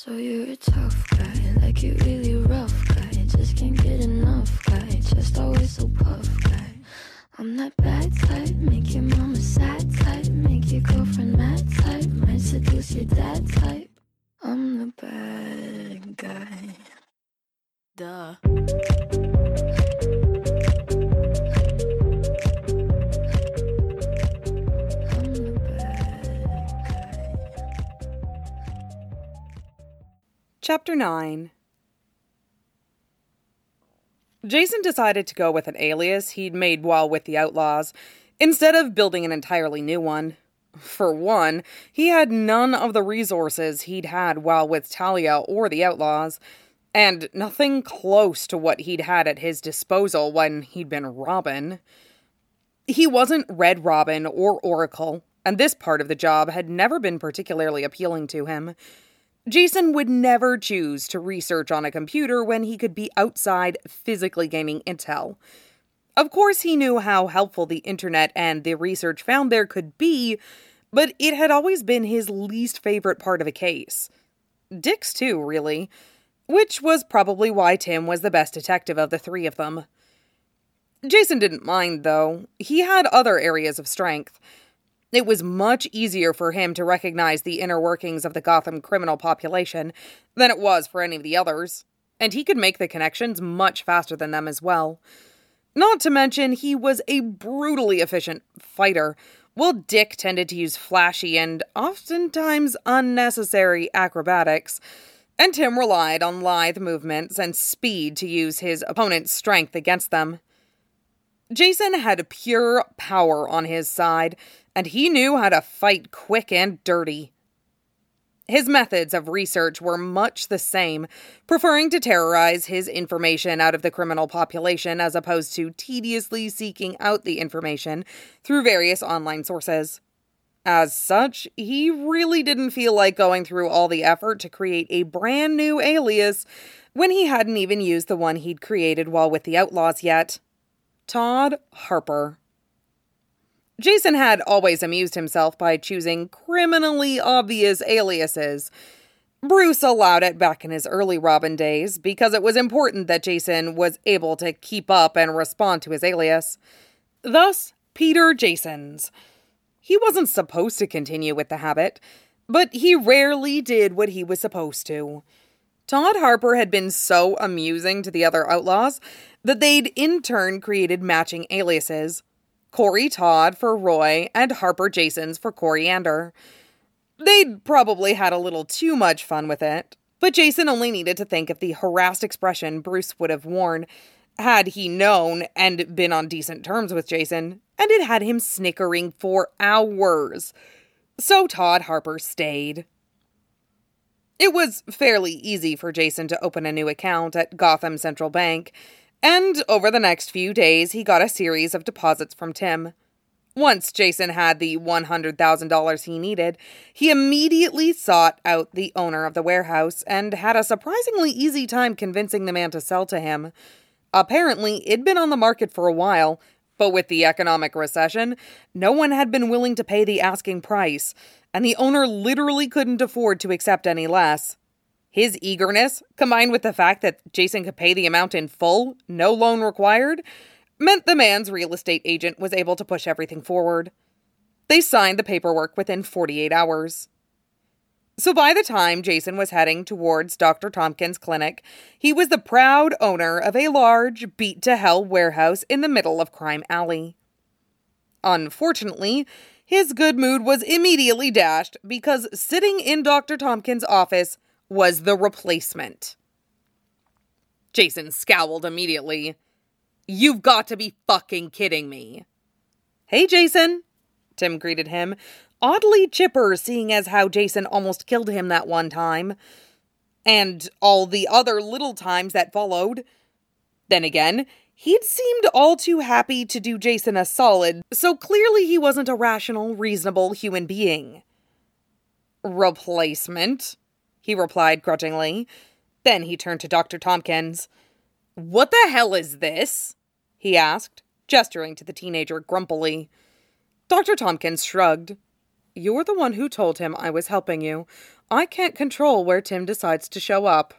So you're a tough guy, like you really rough guy. Just can't get enough guy, just always so puff guy. I'm that bad type, make your mama sad type, make your girlfriend mad type, might seduce your dad type. I'm the bad guy. Duh. I'm the bad guy. Chapter 9. Jason decided to go with an alias he'd made while with the Outlaws, instead of building an entirely new one. For one, he had none of the resources he'd had while with Talia or the Outlaws, and nothing close to what he'd had at his disposal when he'd been Robin. He wasn't Red Robin or Oracle, and this part of the job had never been particularly appealing to him. Jason would never choose to research on a computer when he could be outside physically gaining intel. Of course, he knew how helpful the internet and the research found there could be, but it had always been his least favorite part of a case. Dick's too, really. Which was probably why Tim was the best detective of the three of them. Jason didn't mind, though. He had other areas of strength. It was much easier for him to recognize the inner workings of the Gotham criminal population than it was for any of the others, and he could make the connections much faster than them as well. Not to mention, he was a brutally efficient fighter, while Dick tended to use flashy and oftentimes unnecessary acrobatics, and Tim relied on lithe movements and speed to use his opponent's strength against them. Jason had pure power on his side, and he knew how to fight quick and dirty. His methods of research were much the same, preferring to terrorize his information out of the criminal population as opposed to tediously seeking out the information through various online sources. As such, he really didn't feel like going through all the effort to create a brand new alias when he hadn't even used the one he'd created while with the Outlaws yet. Todd Harper. Jason had always amused himself by choosing criminally obvious aliases. Bruce allowed it back in his early Robin days because it was important that Jason was able to keep up and respond to his alias. Thus, Peter Jasons. He wasn't supposed to continue with the habit, but he rarely did what he was supposed to. Todd Harper had been so amusing to the other Outlaws that they'd in turn created matching aliases. Corey Todd for Roy, and Harper Jasons for Coriander. They'd probably had a little too much fun with it, but Jason only needed to think of the harassed expression Bruce would have worn had he known and been on decent terms with Jason, and it had him snickering for hours. So Todd Harper stayed. It was fairly easy for Jason to open a new account at Gotham Central Bank, and over the next few days, he got a series of deposits from Tim. Once Jason had the $100,000 he needed, he immediately sought out the owner of the warehouse and had a surprisingly easy time convincing the man to sell to him. Apparently, it'd been on the market for a while, but with the economic recession, no one had been willing to pay the asking price, and the owner literally couldn't afford to accept any less. His eagerness, combined with the fact that Jason could pay the amount in full, no loan required, meant the man's real estate agent was able to push everything forward. They signed the paperwork within 48 hours. So by the time Jason was heading towards Dr. Tompkins' clinic, he was the proud owner of a large, beat-to-hell warehouse in the middle of Crime Alley. Unfortunately, his good mood was immediately dashed because sitting in Dr. Tompkins' office was the replacement. Jason scowled immediately. "You've got to be fucking kidding me." "Hey, Jason," Tim greeted him, oddly chipper seeing as how Jason almost killed him that one time. And all the other little times that followed. Then again, he'd seemed all too happy to do Jason a solid, so clearly he wasn't a rational, reasonable human being. "Replacement?" he replied grudgingly. Then he turned to Dr. Tompkins. "What the hell is this?" he asked, gesturing to the teenager grumpily. Dr. Tompkins shrugged. "You're the one who told him I was helping you. I can't control where Tim decides to show up.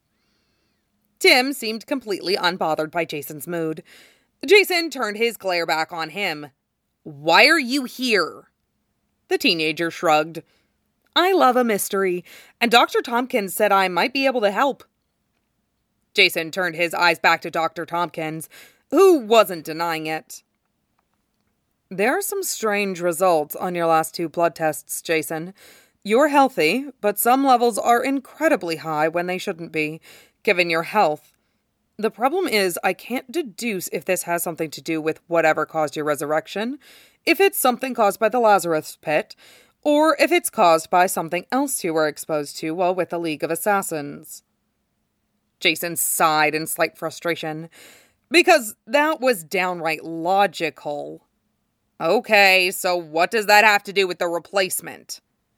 Tim seemed completely unbothered by Jason's mood. Jason turned his glare back on him. "Why are you here?" The teenager shrugged. "I love a mystery, and Dr. Tompkins said I might be able to help." Jason turned his eyes back to Dr. Tompkins, who wasn't denying it. "There are some strange results on your last 2 blood tests, Jason. You're healthy, but some levels are incredibly high when they shouldn't be, given your health. The problem is I can't deduce if this has something to do with whatever caused your resurrection, if it's something caused by the Lazarus Pit, or if it's caused by something else you were exposed to while with the League of Assassins." Jason sighed in slight frustration, because that was downright logical. "Okay, so what does that have to do with the replacement?"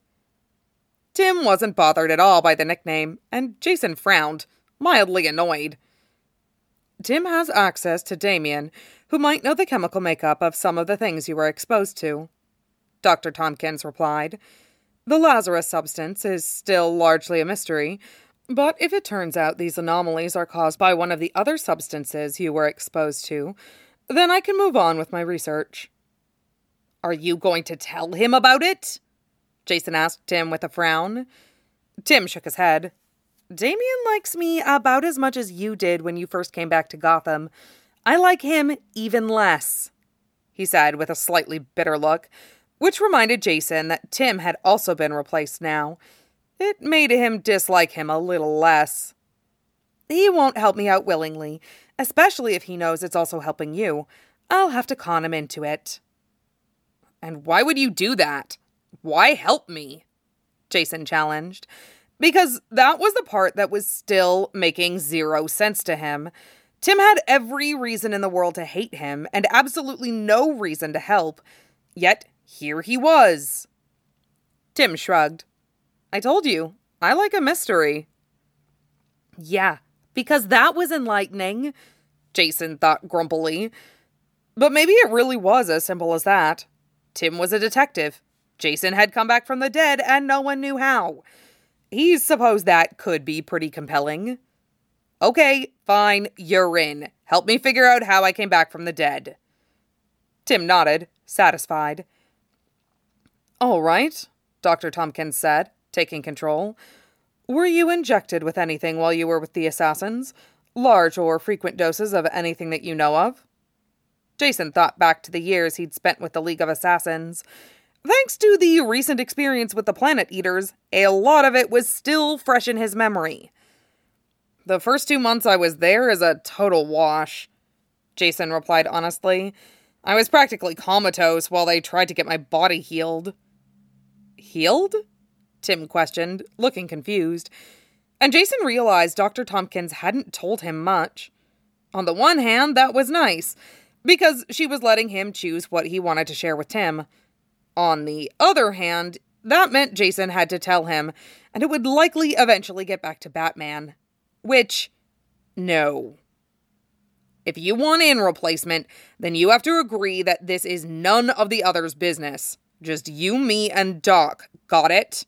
Tim wasn't bothered at all by the nickname, and Jason frowned, mildly annoyed. "Tim has access to Damien, who might know the chemical makeup of some of the things you were exposed to," Dr. Tompkins replied. "The Lazarus substance is still largely a mystery, but if it turns out these anomalies are caused by one of the other substances you were exposed to, then I can move on with my research." "Are you going to tell him about it?" Jason asked Tim with a frown. Tim shook his head. "Damien likes me about as much as you did when you first came back to Gotham. I like him even less," he said with a slightly bitter look, which reminded Jason that Tim had also been replaced now. It made him dislike him a little less. "He won't help me out willingly, especially if he knows it's also helping you. I'll have to con him into it." "And why would you do that? Why help me?" Jason challenged. Because that was the part that was still making 0 sense to him. Tim had every reason in the world to hate him, and absolutely no reason to help. Yet, here he was. Tim shrugged. "I told you, I like a mystery." "Yeah, because that was enlightening," Jason thought grumpily. But maybe it really was as simple as that. Tim was a detective. Jason had come back from the dead, and no one knew how. He supposed that could be pretty compelling. "Okay, fine, you're in. Help me figure out how I came back from the dead." Tim nodded, satisfied. "All right," Dr. Tompkins said, taking control. "Were you injected with anything while you were with the Assassins? Large or frequent doses of anything that you know of?" Jason thought back to the years he'd spent with the League of Assassins. Thanks to the recent experience with the Planet Eaters, a lot of it was still fresh in his memory. "The first 2 months I was there is a total wash," Jason replied honestly. "I was practically comatose while they tried to get my body healed." "Healed?" Tim questioned, looking confused. And Jason realized Dr. Tompkins hadn't told him much. On the one hand, that was nice, because she was letting him choose what he wanted to share with Tim. On the other hand, that meant Jason had to tell him, and it would likely eventually get back to Batman. Which, no. If you want in replacement, then you have to agree that this is none of the others' business. Just you, me, and Doc. Got it?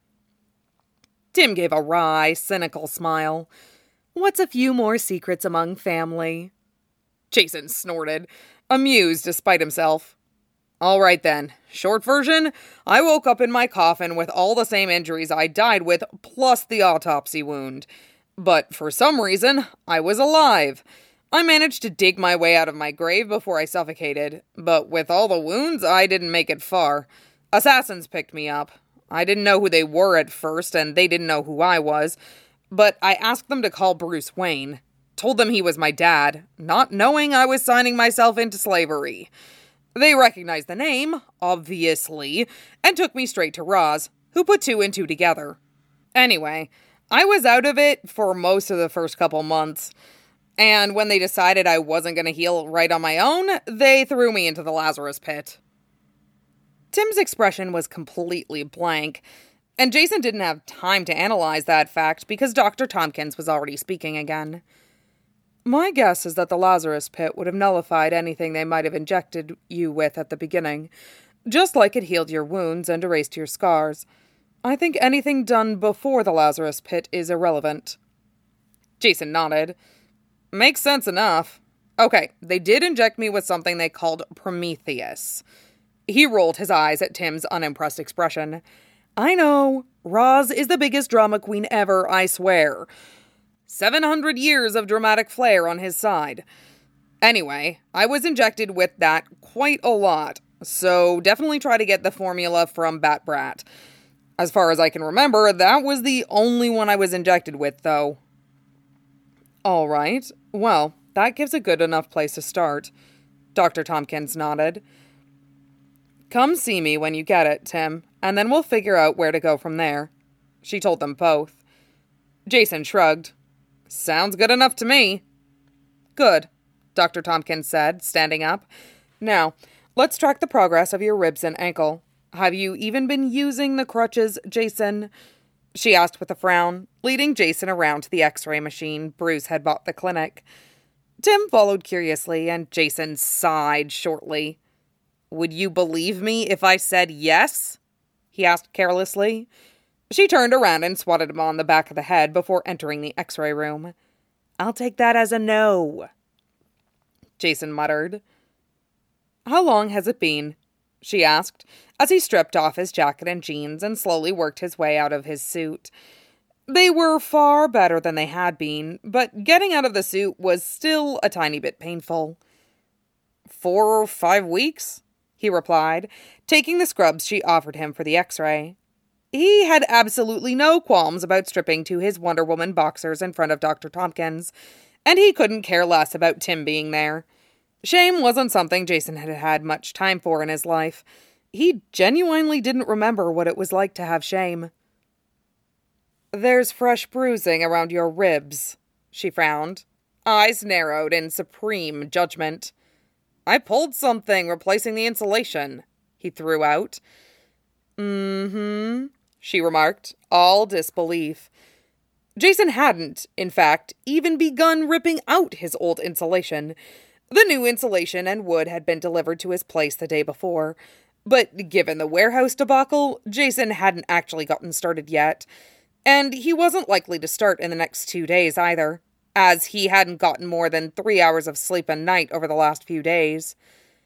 Tim gave a wry, cynical smile. "What's a few more secrets among family?" Jason snorted, amused despite himself. "All right then. Short version, I woke up in my coffin with all the same injuries I died with, plus the autopsy wound. But for some reason, I was alive. I managed to dig my way out of my grave before I suffocated, but with all the wounds, I didn't make it far. Assassins picked me up. I didn't know who they were at first, and they didn't know who I was, but I asked them to call Bruce Wayne. Told them he was my dad, not knowing I was signing myself into slavery. They recognized the name, obviously, and took me straight to Roz, who put 2 and 2 together. Anyway, I was out of it for most of the first couple months, and when they decided I wasn't going to heal right on my own, they threw me into the Lazarus Pit." Tim's expression was completely blank, and Jason didn't have time to analyze that fact because Dr. Tompkins was already speaking again. "My guess is that the Lazarus Pit would have nullified anything they might have injected you with at the beginning, just like it healed your wounds and erased your scars. I think anything done before the Lazarus Pit is irrelevant. Jason nodded. Makes sense enough. Okay, they did inject me with something they called Prometheus. He rolled his eyes at Tim's unimpressed expression. I know, Roz is the biggest drama queen ever, I swear. 700 years of dramatic flair on his side. Anyway, I was injected with that quite a lot, so definitely try to get the formula from Bat Brat. As far as I can remember, that was the only one I was injected with, though. All right, well, that gives a good enough place to start. Dr. Tompkins nodded. Come see me when you get it, Tim, and then we'll figure out where to go from there. She told them both. Jason shrugged. Sounds good enough to me. Good, Dr. Tompkins said, standing up. Now, let's track the progress of your ribs and ankle. Have you even been using the crutches, Jason? She asked with a frown, leading Jason around to the x-ray machine Bruce had bought the clinic. Tim followed curiously, and Jason sighed shortly. Would you believe me if I said yes? He asked carelessly. She turned around and swatted him on the back of the head before entering the x-ray room. I'll take that as a no, Jason muttered. How long has it been? She asked, as he stripped off his jacket and jeans and slowly worked his way out of his suit. They were far better than they had been, but getting out of the suit was still a tiny bit painful. 4 or 5 weeks, he replied, taking the scrubs she offered him for the x-ray. He had absolutely no qualms about stripping to his Wonder Woman boxers in front of Dr. Tompkins, and he couldn't care less about Tim being there. Shame wasn't something Jason had had much time for in his life. He genuinely didn't remember what it was like to have shame. There's fresh bruising around your ribs, she frowned, eyes narrowed in supreme judgment. I pulled something replacing the insulation, he threw out. She remarked, all disbelief. Jason hadn't, in fact, even begun ripping out his old insulation. The new insulation and wood had been delivered to his place the day before, but given the warehouse debacle, Jason hadn't actually gotten started yet, and he wasn't likely to start in the next 2 days either, as he hadn't gotten more than 3 hours of sleep a night over the last few days.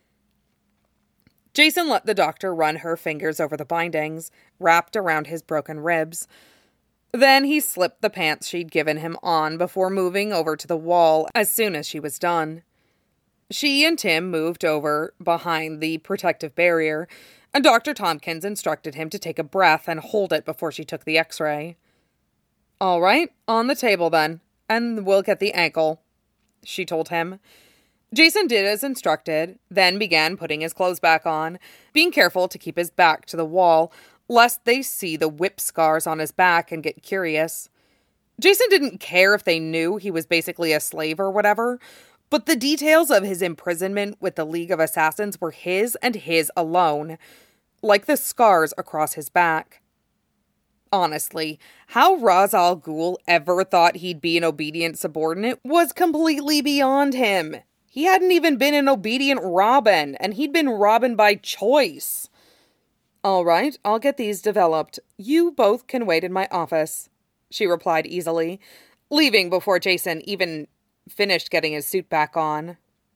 Jason let the doctor run her fingers over the bindings, wrapped around his broken ribs. Then he slipped the pants she'd given him on before moving over to the wall as soon as she was done. She and Tim moved over behind the protective barrier, and Dr. Tompkins instructed him to take a breath and hold it before she took the x-ray. All right, on the table then, and we'll get the ankle, she told him. Jason did as instructed, then began putting his clothes back on, being careful to keep his back to the wall, lest they see the whip scars on his back and get curious. Jason didn't care if they knew he was basically a slave or whatever, but the details of his imprisonment with the League of Assassins were his and his alone, like the scars across his back. Honestly, how Ra's al Ghul ever thought he'd be an obedient subordinate was completely beyond him. He hadn't even been an obedient Robin, and he'd been Robin by choice. All right, I'll get these developed. You both can wait in my office, she replied easily, leaving before Jason even finished getting his suit back on.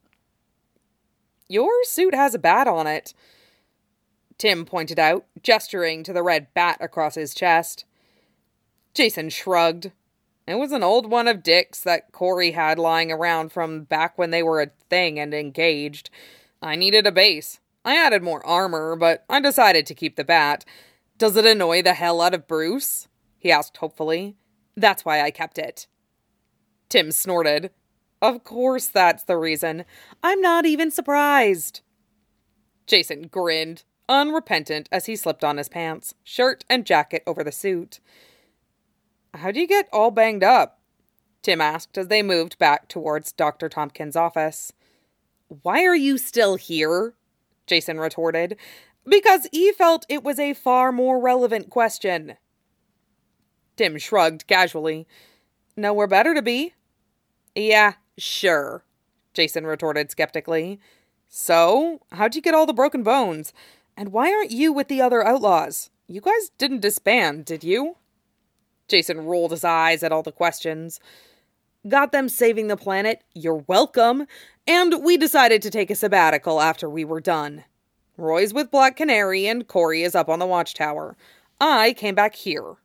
Your suit has a bat on it, Tim pointed out, gesturing to the red bat across his chest. Jason shrugged. It was an old one of Dick's that Corey had lying around from back when they were a thing and engaged. I needed a base. I added more armor, but I decided to keep the bat. Does it annoy the hell out of Bruce? He asked hopefully. That's why I kept it. Tim snorted. Of course that's the reason. I'm not even surprised. Jason grinned, unrepentant as he slipped on his pants, shirt, and jacket over the suit. How'd you get all banged up? Tim asked as they moved back towards Dr. Tompkins' office. Why are you still here? Jason retorted, because he felt it was a far more relevant question. Tim shrugged casually. Nowhere better to be. Yeah, sure, Jason retorted skeptically. So, how'd you get all the broken bones? And why aren't you with the other outlaws? You guys didn't disband, did you? Jason rolled his eyes at all the questions. Got them saving the planet, you're welcome, and we decided to take a sabbatical after we were done. Roy's with Black Canary and Corey is up on the watchtower. I came back here.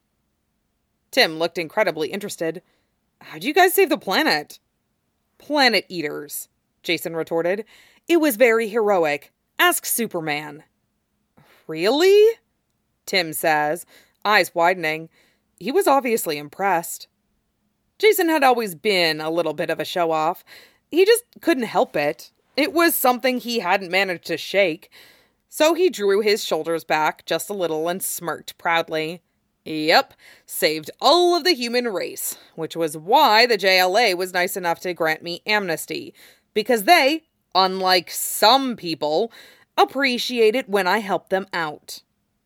Tim looked incredibly interested. How'd you guys save the planet? Planet eaters, Jason retorted. It was very heroic. Ask Superman. Really? Tim says, eyes widening. He was obviously impressed. Jason had always been a little bit of a show-off. He just couldn't help it. It was something he hadn't managed to shake. So he drew his shoulders back just a little and smirked proudly. Yep, saved all of the human race, which was why the JLA was nice enough to grant me amnesty, because they, unlike some people, appreciate it when I help them out.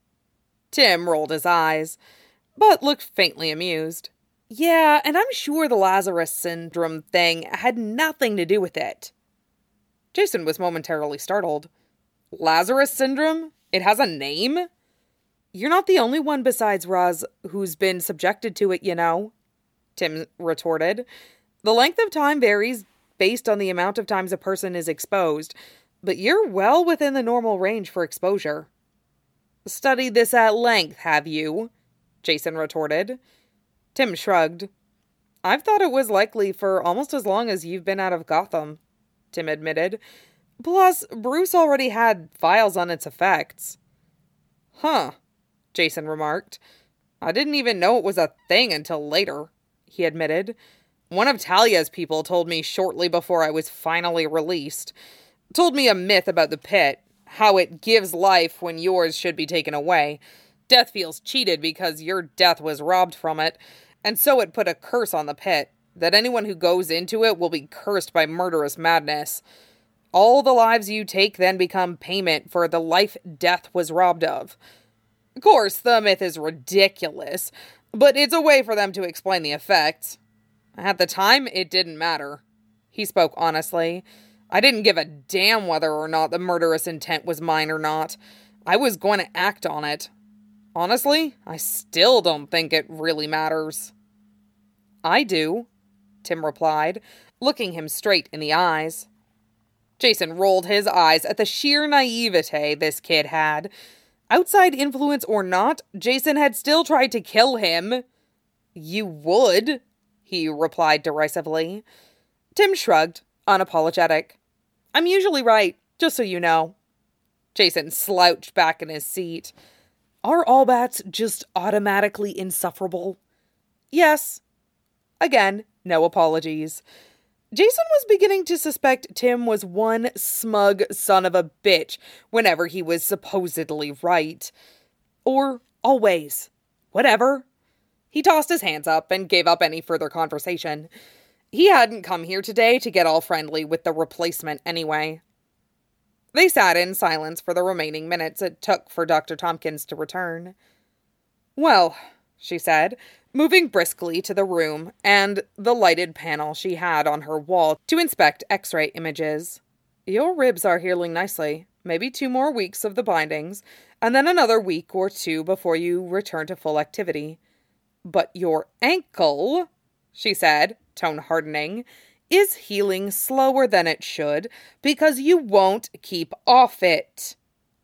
Tim rolled his eyes, but looked faintly amused. Yeah, and I'm sure the Lazarus syndrome thing had nothing to do with it. Jason was momentarily startled. Lazarus syndrome? It has a name? You're not the only one besides Roz who's been subjected to it, you know, Tim retorted. The length of time varies based on the amount of times a person is exposed, but you're well within the normal range for exposure. Studied this at length, have you? Jason retorted. Tim shrugged. I've thought it was likely for almost as long as you've been out of Gotham, Tim admitted. Plus, Bruce already had files on its effects. Huh, Jason remarked. I didn't even know it was a thing until later, he admitted. One of Talia's people told me shortly before I was finally released. Told me a myth about the pit, how it gives life when yours should be taken away. Death feels cheated because your death was robbed from it, and so it put a curse on the pit, that anyone who goes into it will be cursed by murderous madness. All the lives you take then become payment for the life death was robbed of. Of course, the myth is ridiculous, but it's a way for them to explain the effects. At the time, it didn't matter. He spoke honestly. I didn't give a damn whether or not the murderous intent was mine or not. I was going to act on it. Honestly, I still don't think it really matters. I do, Tim replied, looking him straight in the eyes. Jason rolled his eyes at the sheer naivete this kid had. Outside influence or not, Jason had still tried to kill him. You would, he replied derisively. Tim shrugged, unapologetic. I'm usually right, just so you know. Jason slouched back in his seat. Are all bats just automatically insufferable? Yes. Again, no apologies. Jason was beginning to suspect Tim was one smug son of a bitch whenever he was supposedly right. Or always. Whatever. He tossed his hands up and gave up any further conversation. He hadn't come here today to get all friendly with the replacement anyway. They sat in silence for the remaining minutes it took for Dr. Tompkins to return. Well, she said, moving briskly to the room and the lighted panel she had on her wall to inspect X-ray images. Your ribs are healing nicely. Maybe 2 more weeks of the bindings, and then another week or 2 before you return to full activity. But your ankle, she said, tone hardening, is healing slower than it should because you won't keep off it.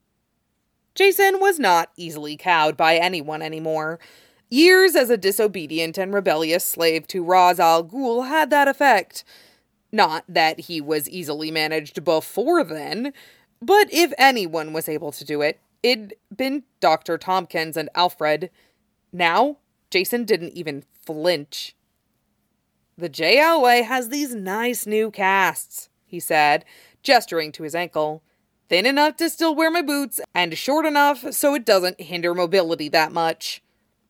Jason was not easily cowed by anyone anymore. Years as a disobedient and rebellious slave to Ra's al Ghul had that effect. Not that he was easily managed before then, but if anyone was able to do it, it'd been Dr. Tompkins and Alfred. Now, Jason didn't even flinch. The JLA has these nice new casts, he said, gesturing to his ankle. Thin enough to still wear my boots, and short enough so it doesn't hinder mobility that much.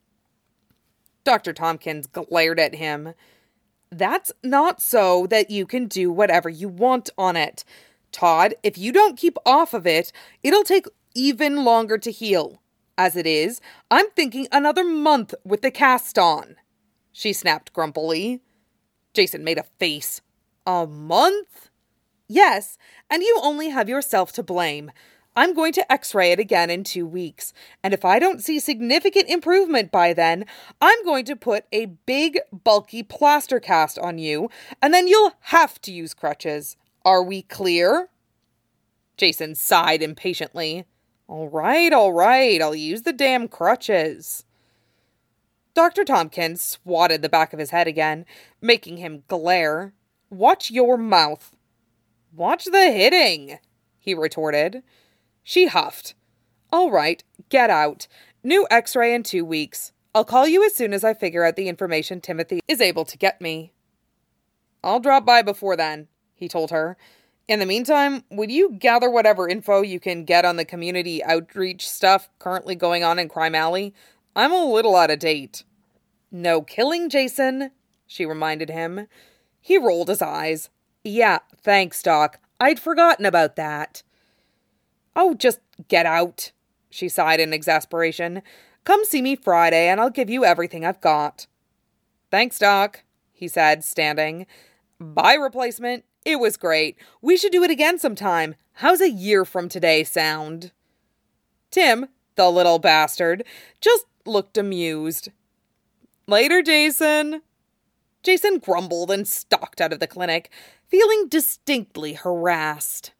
Dr. Tompkins glared at him. That's not so that you can do whatever you want on it. Todd, if you don't keep off of it, it'll take even longer to heal. As it is, I'm thinking another month with the cast on, she snapped grumpily. Jason made a face. A month? Yes, and you only have yourself to blame. I'm going to x-ray it again in 2 weeks, and if I don't see significant improvement by then, I'm going to put a big, bulky plaster cast on you, and then you'll have to use crutches. Are we clear? Jason sighed impatiently. All right, I'll use the damn crutches. Dr. Tompkins swatted the back of his head again, making him glare. Watch your mouth. Watch the hitting, he retorted. She huffed. All right, get out. New x-ray in 2 weeks. I'll call you as soon as I figure out the information Timothy is able to get me. I'll drop by before then, he told her. In the meantime, would you gather whatever info you can get on the community outreach stuff currently going on in Crime Alley? I'm a little out of date. No killing, Jason, she reminded him. He rolled his eyes. Yeah, thanks, Doc. I'd forgotten about that. Oh, just get out, she sighed in exasperation. Come see me Friday and I'll give you everything I've got. Thanks, Doc, he said, standing. Bye, replacement. It was great. We should do it again sometime. How's a year from today sound? Tim, the little bastard, just looked amused. Later, Jason. Jason grumbled and stalked out of the clinic, feeling distinctly harassed.